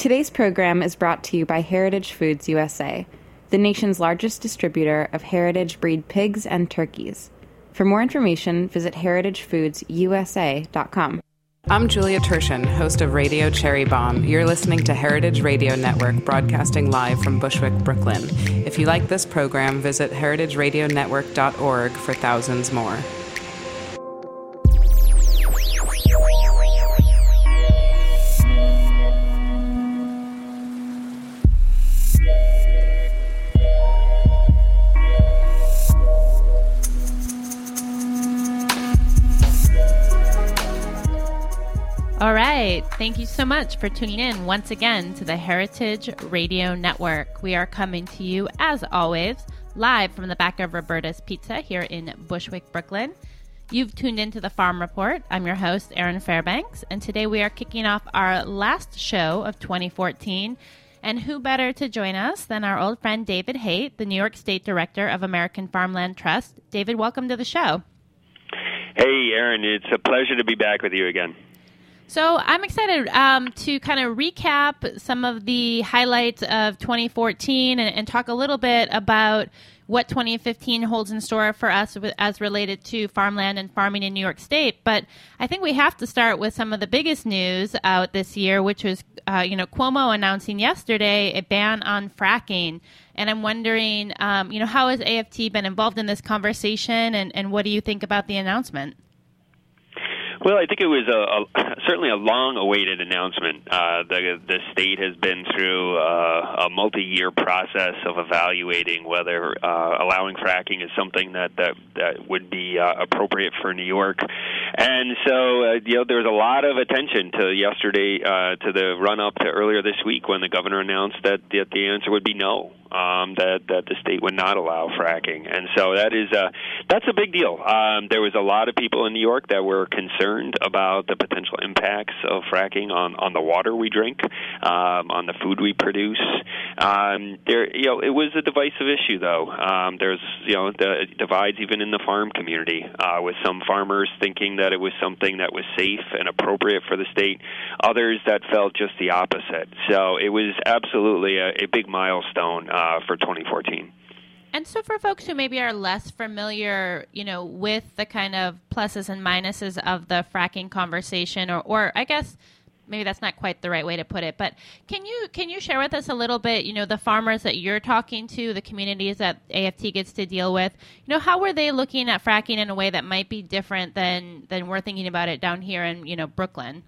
Today's program is brought to you by Heritage Foods USA, the nation's largest distributor of heritage breed pigs and turkeys. For more information, visit heritagefoodsusa.com. I'm Julia Turshen, host of Radio Cherry Bomb. You're listening to Heritage Radio Network, broadcasting live from Bushwick, Brooklyn. If you like this program, visit heritageradionetwork.org for thousands more. All right. Thank you so much for tuning in once again to the Heritage Radio Network. We are coming to you, as always, live from the back of Roberta's Pizza here in Bushwick, Brooklyn. You've tuned into the Farm Report. I'm your host, Erin Fairbanks, and today we are kicking off our last show of 2014. And who better to join us than our old friend David Haight, the New York State Director of American Farmland Trust. David, welcome to the show. Hey, Erin. It's a pleasure to be back with you again. So I'm excited to kind of recap some of the highlights of 2014 and talk a little bit about what 2015 holds in store for us as related to farmland and farming in New York State. But I think we have to start with some of the biggest news out this year, which was, Cuomo announcing yesterday a ban on fracking. And I'm wondering, how has AFT been involved in this conversation, and what do you think about the announcement? Well, I think it was certainly a long-awaited announcement. The state has been through a multi-year process of evaluating whether allowing fracking is something that would be appropriate for New York. And so, there was a lot of attention to yesterday, to the run-up to earlier this week when the governor announced that the answer would be no. That the state would not allow fracking, and so that's a big deal. There was a lot of people in New York that were concerned about the potential impacts of fracking on the water we drink, on the food we produce. It was a divisive issue, though. There's the divides even in the farm community, with some farmers thinking that it was something that was safe and appropriate for the state, others that felt just the opposite. So it was absolutely a big milestone for 2014. And so for folks who maybe are less familiar, with the kind of pluses and minuses of the fracking conversation, or I guess maybe that's not quite the right way to put it, but can you share with us a little bit, the farmers that you're talking to, the communities that AFT gets to deal with, how were they looking at fracking in a way that might be different than we're thinking about it down here in, Brooklyn?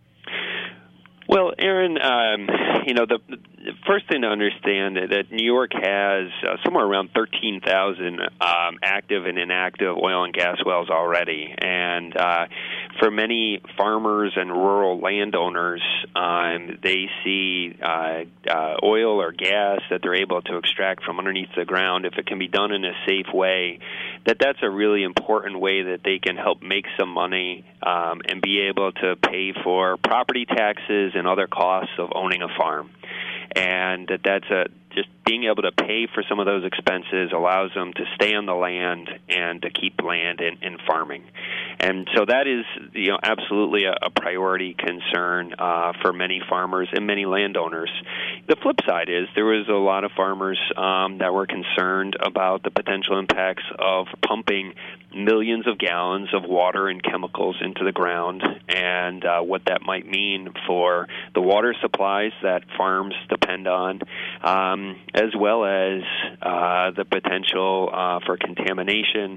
Well, Erin, the first thing to understand is that New York has somewhere around 13,000 active and inactive oil and gas wells already. And for many farmers and rural landowners, they see oil or gas that they're able to extract from underneath the ground, if it can be done in a safe way, that's a really important way that they can help make some money and be able to pay for property taxes and other costs of owning a farm. And that's just being able to pay for some of those expenses allows them to stay on the land and to keep land in farming. And so that is, absolutely a priority concern for many farmers and many landowners. The flip side is there was a lot of farmers that were concerned about the potential impacts of pumping millions of gallons of water and chemicals into the ground, and what that might mean for the water supplies that farms depend on, as well as the potential for contamination,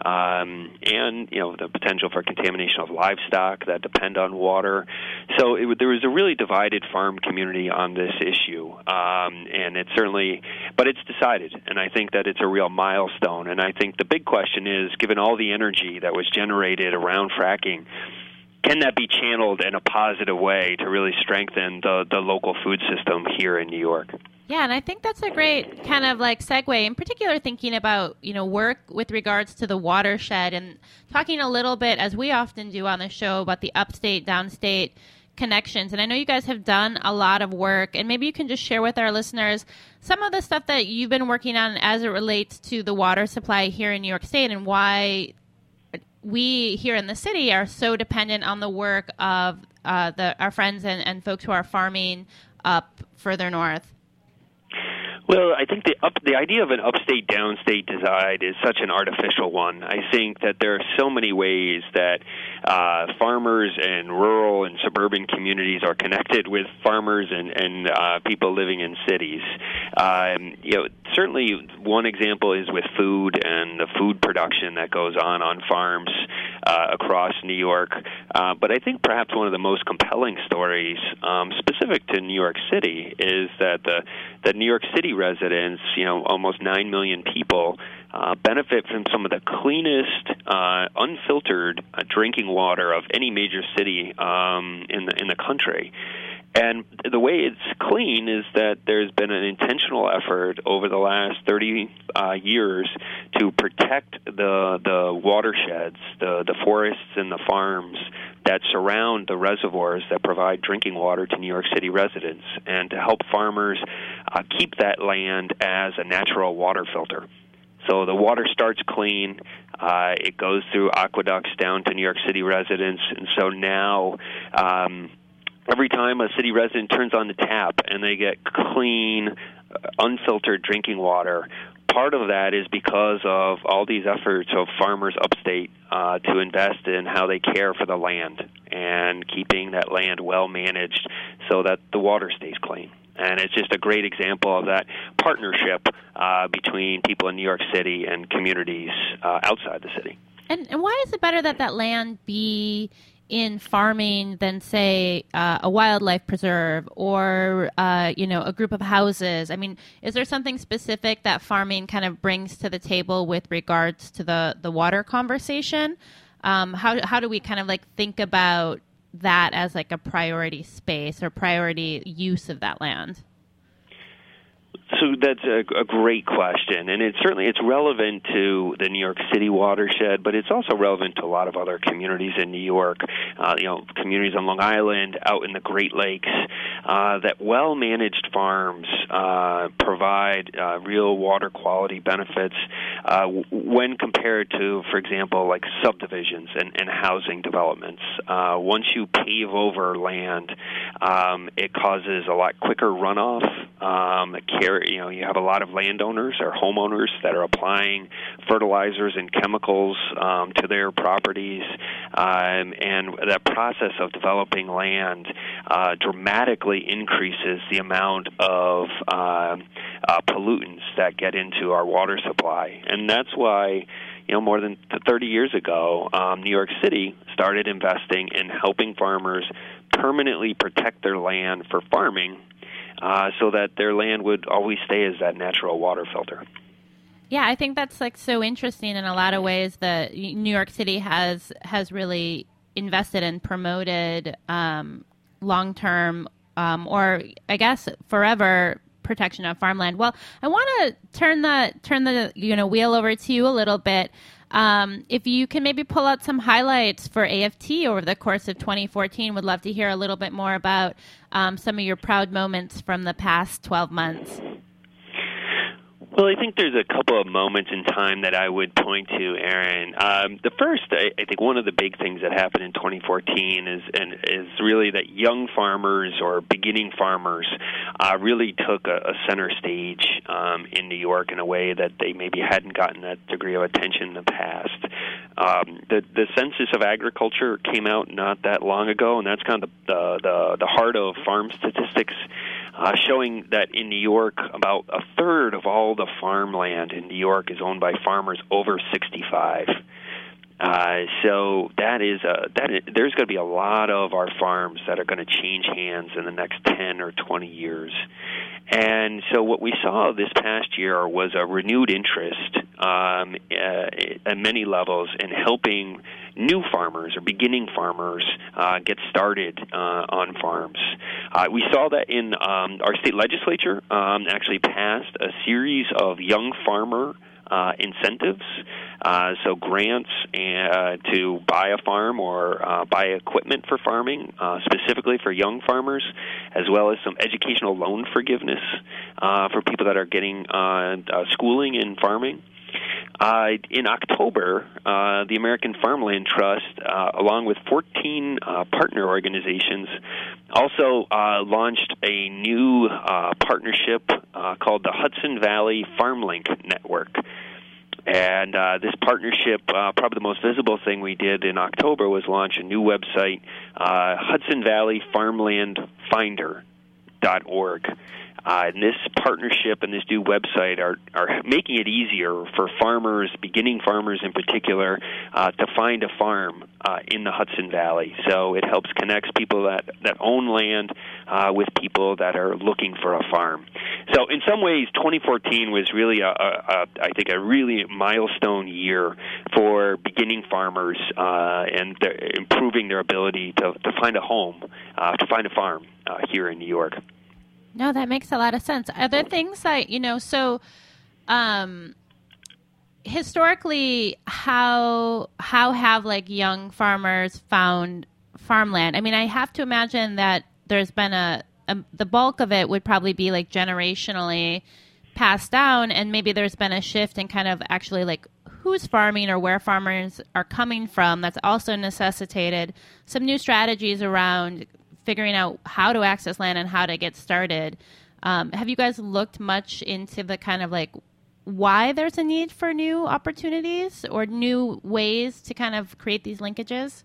and the potential for contamination of livestock that depend on water. So there was a really divided farm community on this issue, and it's decided, and I think that it's a real milestone. And I think the big question is, given all the energy that was generated around fracking, can that be channeled in a positive way to really strengthen the local food system here in New York? Yeah, and I think that's a great kind of segue, in particular thinking about, work with regards to the watershed and talking a little bit, as we often do on the show, about the upstate, downstate connections. And I know you guys have done a lot of work, and maybe you can just share with our listeners some of the stuff that you've been working on as it relates to the water supply here in New York State, and why we here in the city are so dependent on the work of our friends and folks who are farming up further north? Well, I think the idea of an upstate downstate divide is such an artificial one. I think that there are so many ways that farmers and rural and suburban communities are connected with farmers and people living in cities. Certainly one example is with food and the food production that goes on farms across New York. But I think perhaps one of the most compelling stories specific to New York City is that the New York City residents, almost 9 million people, benefit from some of the cleanest, unfiltered drinking water of any major city in the country. And the way it's clean is that there's been an intentional effort over the last 30 years to protect the watersheds, the forests and the farms that surround the reservoirs that provide drinking water to New York City residents, and to help farmers keep that land as a natural water filter. So the water starts clean, it goes through aqueducts down to New York City residents, and so now every time a city resident turns on the tap and they get clean, unfiltered drinking water, part of that is because of all these efforts of farmers upstate to invest in how they care for the land and keeping that land well managed so that the water stays clean. And it's just a great example of that partnership between people in New York City and communities outside the city. And why is it better that land be in farming than, say, a wildlife preserve or, a group of houses? I mean, is there something specific that farming kind of brings to the table with regards to the water conversation? How do we kind of think about that as a priority space or priority use of that land? So that's a great question, and it's relevant to the New York City watershed, but it's also relevant to a lot of other communities in New York, communities on Long Island, out in the Great Lakes, that well-managed farms provide real water quality benefits when compared to, for example, subdivisions and housing developments. Once you pave over land, it causes a lot quicker runoff. You have a lot of landowners or homeowners that are applying fertilizers and chemicals to their properties, and that process of developing land dramatically increases the amount of pollutants that get into our water supply. And that's why, more than 30 years ago, New York City started investing in helping farmers permanently protect their land for farming, so that their land would always stay as that natural water filter. Yeah, I think that's so interesting in a lot of ways that New York City has really invested and promoted long-term or I guess forever protection of farmland. Well, I want to turn the wheel over to you a little bit. If you can maybe pull out some highlights for AFT over the course of 2014, would love to hear a little bit more about some of your proud moments from the past 12 months. Well, I think there's a couple of moments in time that I would point to, Aaron. The first, I think one of the big things that happened in 2014 is really that young farmers or beginning farmers really took a center stage in New York in a way that they maybe hadn't gotten that degree of attention in the past. The Census of Agriculture came out not that long ago, and that's kind of the heart of farm statistics, showing that in New York, about a third of all the farmland in New York is owned by farmers over 65. So there's going to be a lot of our farms that are going to change hands in the next 10 or 20 years. And so what we saw this past year was a renewed interest at many levels in helping new farmers or beginning farmers get started on farms. We saw that in our state legislature actually passed a series of young farmer incentives, so grants to buy a farm or buy equipment for farming, specifically for young farmers, as well as some educational loan forgiveness for people that are getting schooling in farming. In October, the American Farmland Trust, along with 14 partner organizations, also launched a new partnership called the Hudson Valley FarmLink Network. And this partnership, probably the most visible thing we did in October was launch a new website, HudsonValleyFarmlandFinder.org. And this partnership and this new website are making it easier for farmers, beginning farmers in particular, to find a farm in the Hudson Valley. So it helps connects people that own land with people that are looking for a farm. So in some ways, 2014 was really, I think, a really milestone year for beginning farmers and improving their ability to find a home, to find a farm here in New York. No, that makes a lot of sense. Are there things that, historically, how have like young farmers found farmland? I mean, I have to imagine that there's been the bulk of it would probably be like generationally passed down, and maybe there's been a shift in kind of actually like who's farming or where farmers are coming from. That's also necessitated some new strategies around figuring out how to access land and how to get started. Have you guys looked much into the kind of like why there's a need for new opportunities or new ways to kind of create these linkages?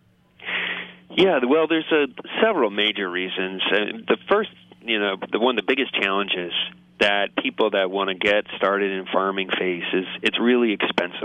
Yeah, well, there's several major reasons. The first, one of the biggest challenges that people that want to get started in farming face is it's really expensive.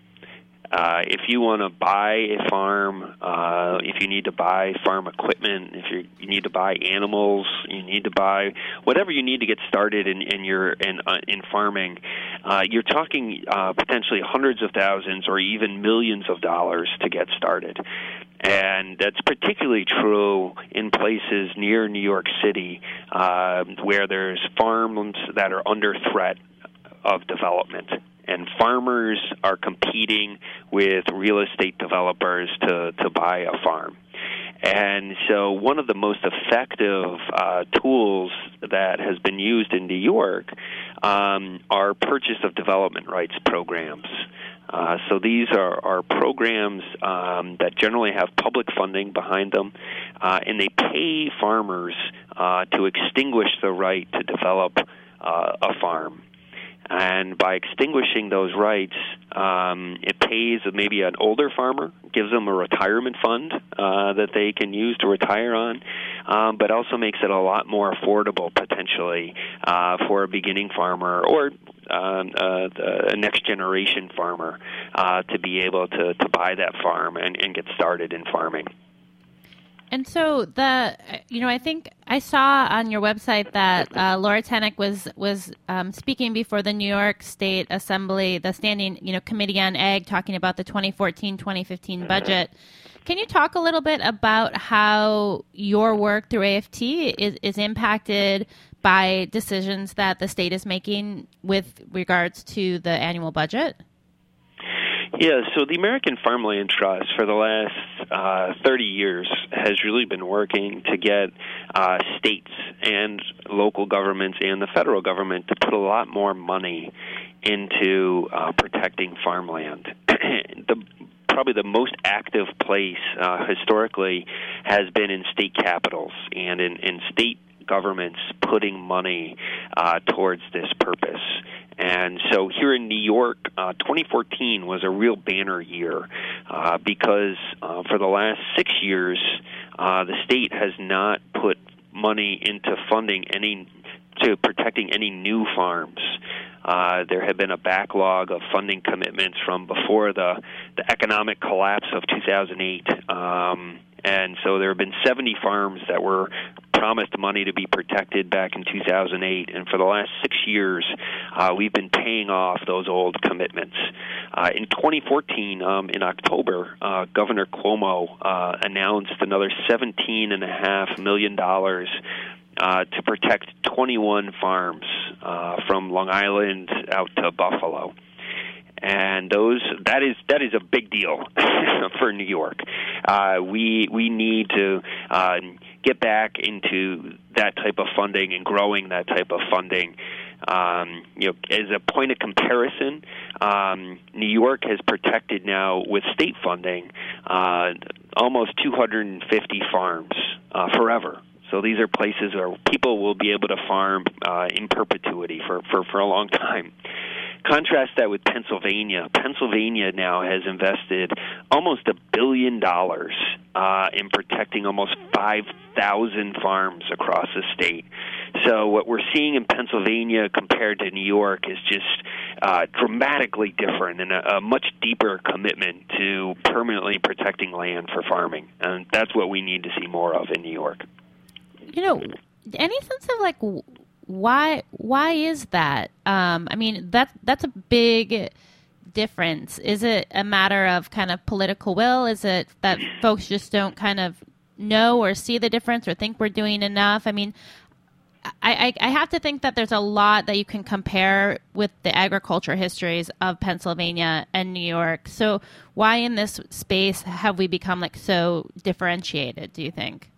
If you want to buy a farm, if you need to buy farm equipment, if you need to buy animals, you need to buy whatever you need to get started in farming, you're talking potentially hundreds of thousands or even millions of dollars to get started. And that's particularly true in places near New York City where there's farms that are under threat of development. And farmers are competing with real estate developers to buy a farm. And so one of the most effective tools that has been used in New York are purchase of development rights programs. So these are programs that generally have public funding behind them, and they pay farmers to extinguish the right to develop a farm. And by extinguishing those rights, it pays maybe an older farmer, gives them a retirement fund that they can use to retire on, but also makes it a lot more affordable potentially for a beginning farmer or a next-generation farmer to be able to buy that farm and get started in farming. And so I think I saw on your website that Laura Tenick was speaking before the New York State Assembly, the Standing Committee on Ag, talking about the 2014-2015 budget. Can you talk a little bit about how your work through AFT is impacted by decisions that the state is making with regards to the annual budget? Yeah, so the American Farmland Trust for the last 30 years has really been working to get states and local governments and the federal government to put a lot more money into protecting farmland. Probably the most active place historically has been in state capitals and in state governments putting money towards this purpose. And so here in New York, 2014 was a real banner year because for the last 6 years, the state has not put money into to protecting any new farms. There had been a backlog of funding commitments from before the economic collapse of 2008. And so there have been 70 farms that were promised money to be protected back in 2008. And for the last 6 years, we've been paying off those old commitments. In 2014, in October, Governor Cuomo announced another $17.5 million to protect 21 farms from Long Island out to Buffalo. And that is a big deal for New York. We need to get back into that type of funding and growing that type of funding As a point of comparison, New York has protected now with state funding almost 250 farms forever. So these are places where people will be able to farm in perpetuity for a long time. Contrast that with Pennsylvania. Pennsylvania now has invested almost $1 billion in protecting almost 5,000 farms across the state. So what we're seeing in Pennsylvania compared to New York is just dramatically different and a much deeper commitment to permanently protecting land for farming. And that's what we need to see more of in New York. Any sense of why is that? That's a big difference. Is it a matter of kind of political will? Is it that folks just don't kind of know or see the difference or think we're doing enough? I have to think that there's a lot that you can compare with the agriculture histories of Pennsylvania and New York. So why in this space have we become so differentiated, do you think?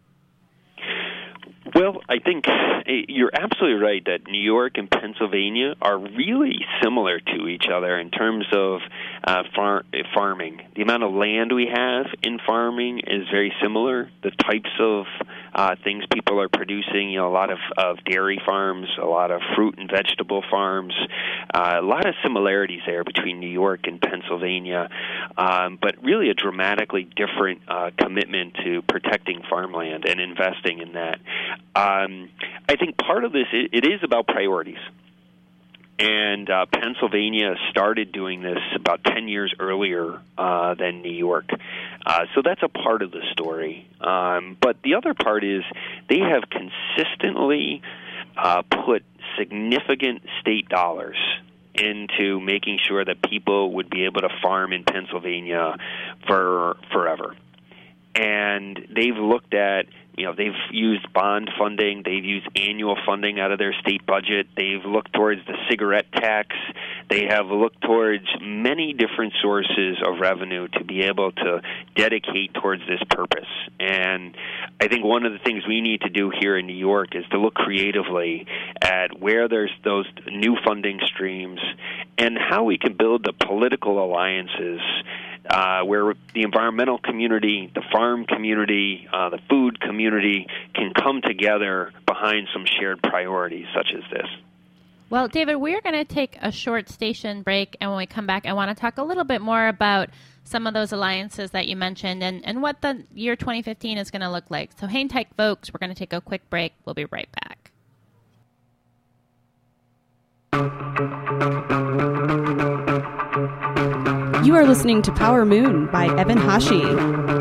Well, I think you're absolutely right that New York and Pennsylvania are really similar to each other in terms of farming. The amount of land we have in farming is very similar. The types of things people are producing, a lot of dairy farms, a lot of fruit and vegetable farms, a lot of similarities there between New York and Pennsylvania, but really a dramatically different commitment to protecting farmland and investing in that. I think part of this, it is about priorities. And Pennsylvania started doing this about 10 years earlier than New York. So that's a part of the story. But the other part is they have consistently put significant state dollars into making sure that people would be able to farm in Pennsylvania for forever. And they've looked at, they've used bond funding, they've used annual funding out of their state budget, they've looked towards the cigarette tax, they have looked towards many different sources of revenue to be able to dedicate towards this purpose. And I think one of the things we need to do here in New York is to look creatively at where there's those new funding streams and how we can build the political alliances where the environmental community, the farm community, the food community can come together behind some shared priorities such as this. Well, David, we're going to take a short station break, and when we come back, I want to talk a little bit more about some of those alliances that you mentioned and what the year 2015 is going to look like. So hang tight, folks. We're going to take a quick break. We'll be right back. You are listening to Power Moon by Evan Hashi.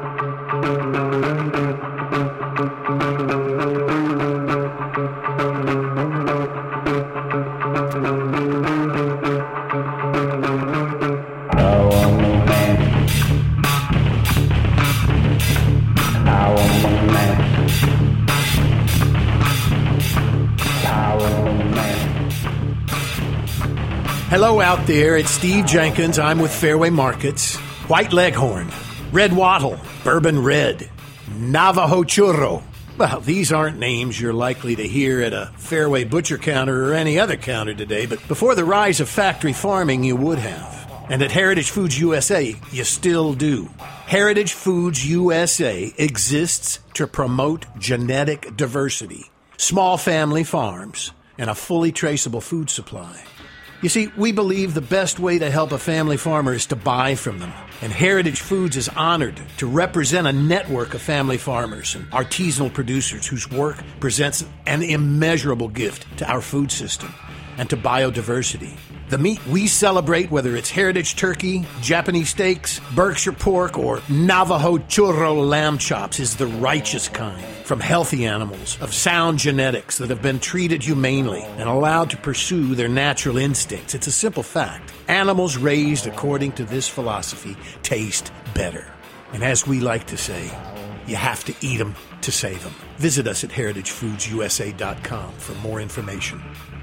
Hello out there, it's Steve Jenkins. I'm with Fairway Markets. White Leghorn, Red Wattle, Bourbon Red, Navajo Churro. Well, these aren't names you're likely to hear at a Fairway butcher counter or any other counter today, but before the rise of factory farming, you would have. And at Heritage Foods USA, you still do. Heritage Foods USA exists to promote genetic diversity, small family farms, and a fully traceable food supply. You see, we believe the best way to help a family farmer is to buy from them. And Heritage Foods is honored to represent a network of family farmers and artisanal producers whose work presents an immeasurable gift to our food system and to biodiversity. The meat we celebrate, whether it's heritage turkey, Japanese steaks, Berkshire pork, or Navajo churro lamb chops, is the righteous kind from healthy animals of sound genetics that have been treated humanely and allowed to pursue their natural instincts. It's a simple fact. Animals raised according to this philosophy taste better. And as we like to say, you have to eat them to save them. Visit us at heritagefoodsusa.com for more information.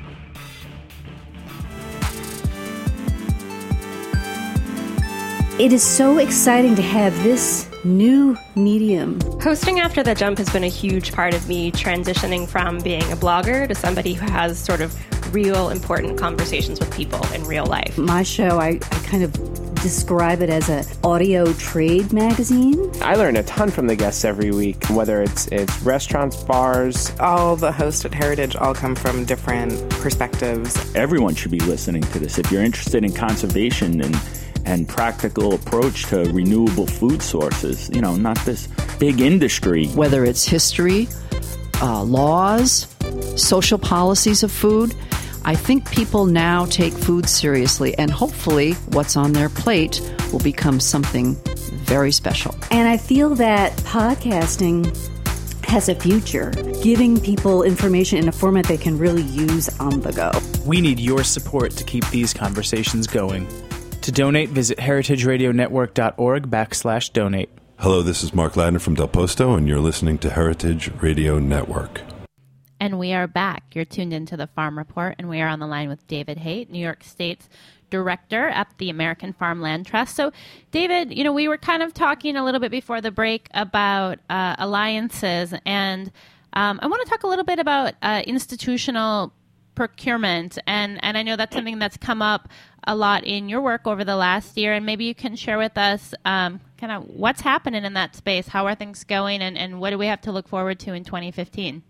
It is so exciting to have this new medium. Hosting After the Jump has been a huge part of me transitioning from being a blogger to somebody who has sort of real important conversations with people in real life. My show, I kind of describe it as an audio trade magazine. I learn a ton from the guests every week, whether it's restaurants, bars. All the hosts at Heritage all come from different perspectives. Everyone should be listening to this. If you're interested in conservation and practical approach to renewable food sources, not this big industry. Whether it's history, laws, social policies of food, I think people now take food seriously, and hopefully what's on their plate will become something very special. And I feel that podcasting has a future, giving people information in a format they can really use on the go. We need your support to keep these conversations going. To donate, visit heritageradionetwork.org/donate. Hello, this is Mark Ladner from Del Posto, and you're listening to Heritage Radio Network. And we are back. You're tuned into the Farm Report, and we are on the line with David Haight, New York State's director at the American Farmland Trust. So, David, we were kind of talking a little bit before the break about alliances, and I want to talk a little bit about institutional procurement, and I know that's something that's come up a lot in your work over the last year, and maybe you can share with us kind of what's happening in that space, how are things going, and what do we have to look forward to in 2015?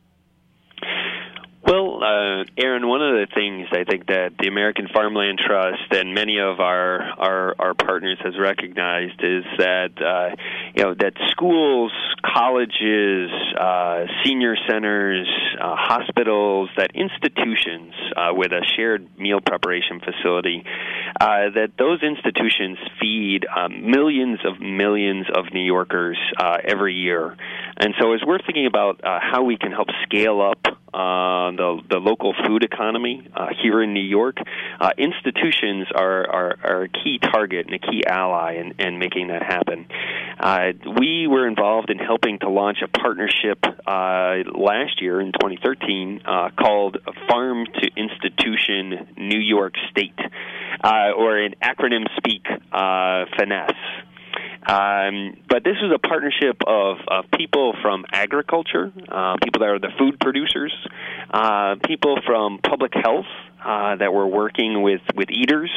Well, Aaron, one of the things I think that the American Farmland Trust and many of our partners has recognized is that that schools, colleges, senior centers, hospitals, that institutions with a shared meal preparation facility, that those institutions feed millions of New Yorkers every year. And so as we're thinking about how we can help scale up the local food economy here in New York, institutions are a key target and a key ally in making that happen. We were involved in helping to launch a partnership last year in 2013 called Farm to Institution New York State, or in acronym speak, FINESSE. But this was a partnership of people from agriculture, people that are the food producers, people from public health that were working with eaters,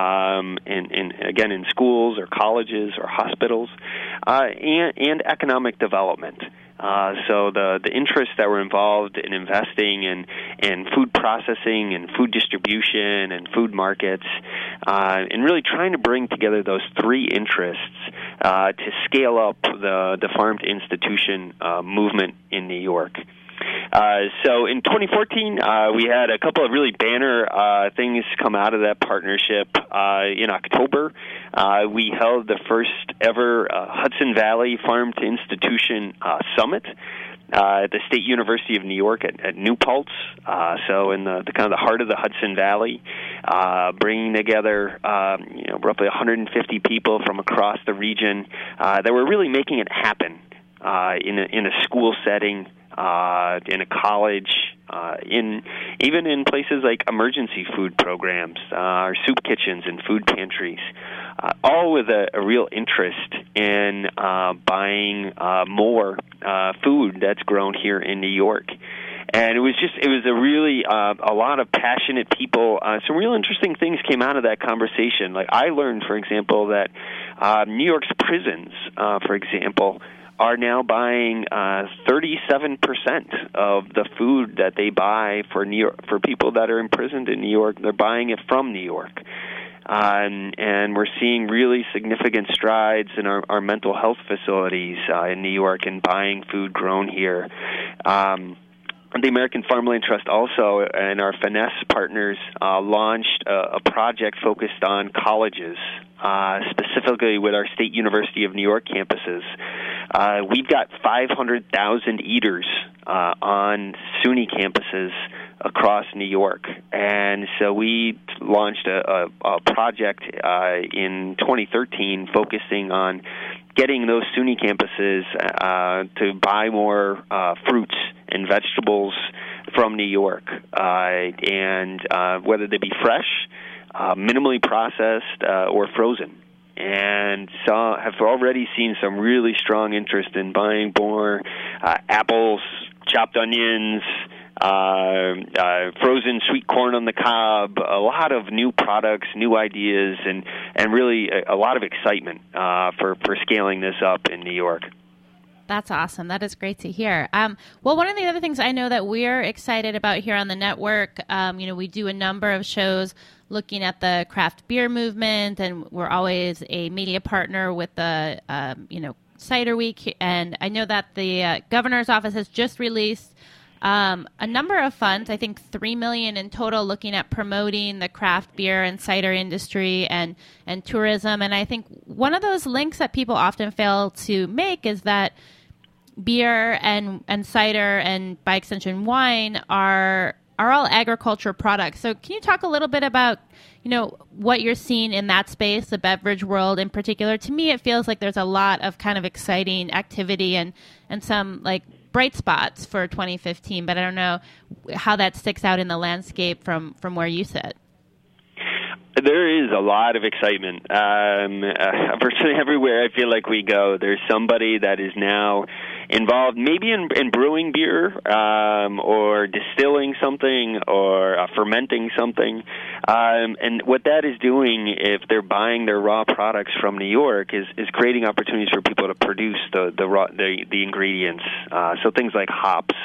again in schools or colleges or hospitals, and economic development. So the interests that were involved in investing in food processing and food distribution and food markets, and really trying to bring together those three interests to scale up the farm to institution movement in New York. So in 2014, we had a couple of really banner things come out of that partnership. In October, we held the first ever Hudson Valley Farm to Institution Summit at the State University of New York at New Paltz. So in the kind of the heart of the Hudson Valley, bringing together roughly 150 people from across the region that were really making it happen in a school setting. In a college, even in places like emergency food programs, or soup kitchens and food pantries, all with a real interest in buying more food that's grown here in New York. And it was a really a lot of passionate people. Some real interesting things came out of that conversation. Like I learned, for example, that New York's prisons, for example, are now buying 37% of the food that they buy for New York, for people that are imprisoned in New York. They're buying it from New York. And we're seeing really significant strides in our mental health facilities in New York and buying food grown here. The American Farmland Trust also and our FINESSE partners launched a project focused on colleges, specifically with our State University of New York campuses. We've got 500,000 eaters on SUNY campuses across New York. And so we launched a project in 2013 focusing on getting those SUNY campuses to buy more fruits and vegetables from New York, and whether they be fresh, minimally processed, or frozen. And so have already seen some really strong interest in buying more apples, chopped onions, frozen sweet corn on the cob, a lot of new products, new ideas, and really a lot of excitement for scaling this up in New York. That's awesome. That is great to hear. Well, one of the other things I know that we're excited about here on the network, we do a number of shows looking at the craft beer movement, and we're always a media partner with the, Cider Week. And I know that the governor's office has just released a number of funds, I think $3 million in total, looking at promoting the craft beer and cider industry and tourism. And I think one of those links that people often fail to make is that beer and cider and, by extension, wine are all agriculture products. So can you talk a little bit about, what you're seeing in that space, the beverage world in particular? To me, it feels like there's a lot of kind of exciting activity and some bright spots for 2015, but I don't know how that sticks out in the landscape from where you sit. There is a lot of excitement. Virtually everywhere I feel like we go, there's somebody that is now involved maybe in brewing beer or distilling something or fermenting something. And what that is doing, if they're buying their raw products from New York, is creating opportunities for people to produce the ingredients. So things like hops,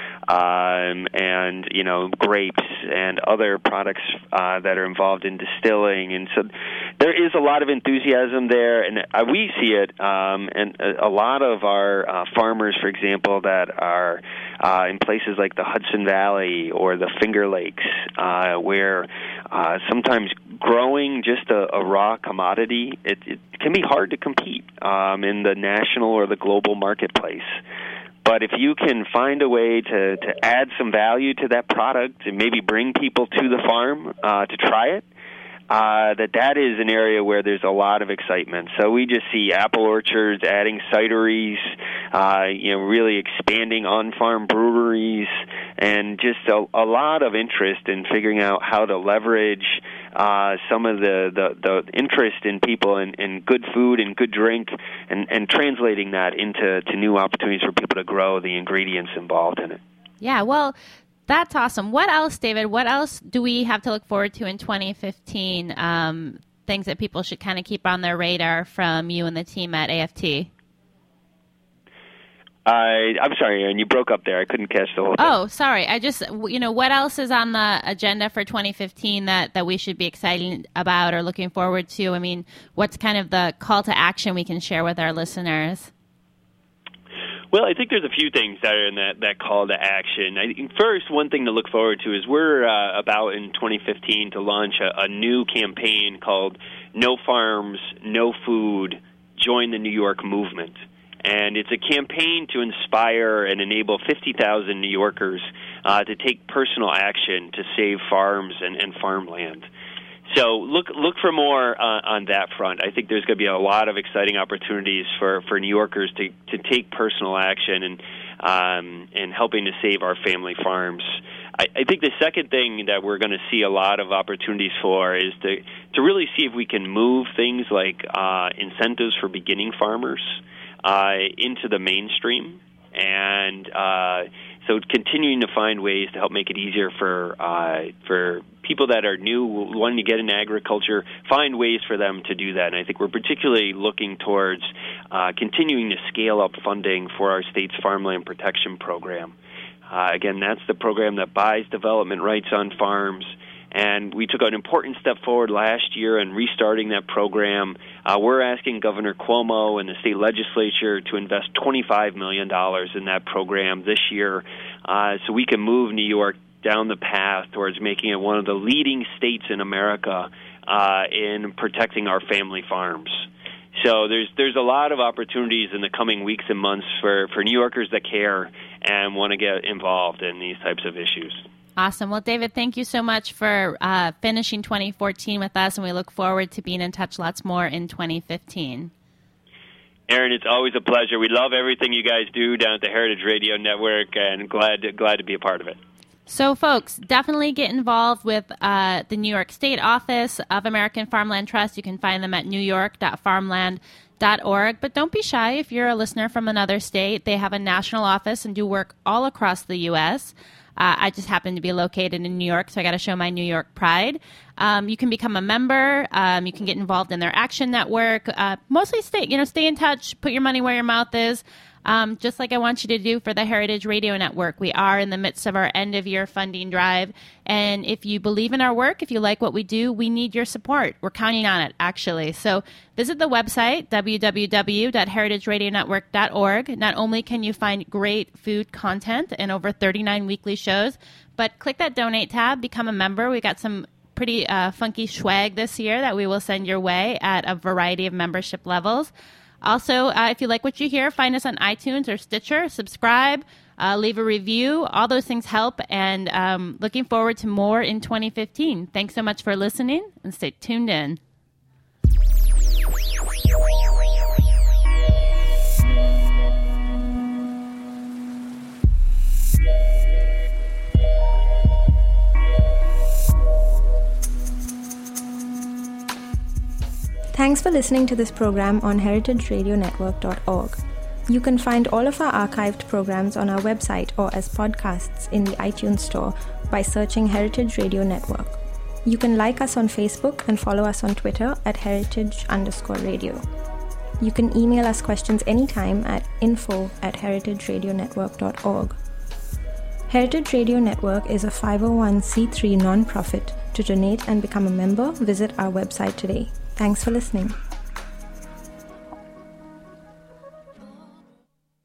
and grapes and other products that are involved in distilling, and so there is a lot of enthusiasm there, and we see it. And a lot of our farmers, for example, that are in places like the Hudson Valley or the Finger Lakes, where sometimes growing just a raw commodity, it can be hard to compete in the national or the global marketplace. But if you can find a way to add some value to that product and maybe bring people to the farm to try it, that is an area where there's a lot of excitement. So we just see apple orchards adding cideries, really expanding on-farm breweries, and just a lot of interest in figuring out how to leverage some of the interest in people in good food and good drink, and translating that into new opportunities for people to grow the ingredients involved in it. Yeah, well, that's awesome. What else, David? What else do we have to look forward to in 2015? Things that people should kind of keep on their radar from you and the team at AFT? I'm sorry, Aaron, you broke up there. I couldn't catch the whole thing. Oh, sorry. I just, what else is on the agenda for 2015 that we should be excited about or looking forward to? I mean, what's kind of the call to action we can share with our listeners? Well, I think there's a few things that are in that call to action. I think first, one thing to look forward to is we're about in 2015 to launch a new campaign called No Farms, No Food, Join the New York Movement. And it's a campaign to inspire and enable 50,000 New Yorkers to take personal action to save farms and farmland. So look for more on that front. I think there's going to be a lot of exciting opportunities for New Yorkers to take personal action and helping to save our family farms. I think the second thing that we're going to see a lot of opportunities for is to really see if we can move things like incentives for beginning farmers into the mainstream, and so continuing to find ways to help make it easier for people that are new, wanting to get into agriculture, find ways for them to do that. And I think we're particularly looking towards continuing to scale up funding for our state's farmland protection program. Again, that's the program that buys development rights on farms. And we took an important step forward last year in restarting that program. We're asking Governor Cuomo and the state legislature to invest $25 million in that program this year so we can move New York down the path towards making it one of the leading states in America in protecting our family farms. So there's a lot of opportunities in the coming weeks and months for New Yorkers that care and want to get involved in these types of issues. Awesome. Well, David, thank you so much for finishing 2014 with us, and we look forward to being in touch lots more in 2015. Aaron, it's always a pleasure. We love everything you guys do down at the Heritage Radio Network, and glad to be a part of it. So, folks, definitely get involved with the New York State Office of American Farmland Trust. You can find them at newyork.farmland.org. But don't be shy if you're a listener from another state. They have a national office and do work all across the U.S. I just happen to be located in New York, so I got to show my New York pride. You can become a member. You can get involved in their action network. Mostly stay in touch. Put your money where your mouth is. Just like I want you to do for the Heritage Radio Network. We are in the midst of our end-of-year funding drive, and if you believe in our work, if you like what we do, we need your support. We're counting on it, actually. So visit the website, www.heritageradionetwork.org. Not only can you find great food content and over 39 weekly shows, but click that donate tab, become a member. We got some pretty funky swag this year that we will send your way at a variety of membership levels. Also, if you like what you hear, find us on iTunes or Stitcher, subscribe, leave a review. All those things help, and looking forward to more in 2015. Thanks so much for listening, and stay tuned in. Thanks for listening to this program on heritageradionetwork.org. You can find all of our archived programs on our website or as podcasts in the iTunes Store by searching Heritage Radio Network. You can like us on Facebook and follow us on Twitter at heritage_radio. You can email us questions anytime at info@heritageradionetwork.org. Heritage Radio Network is a 501c3 nonprofit. To donate and become a member, visit our website today. Thanks for listening.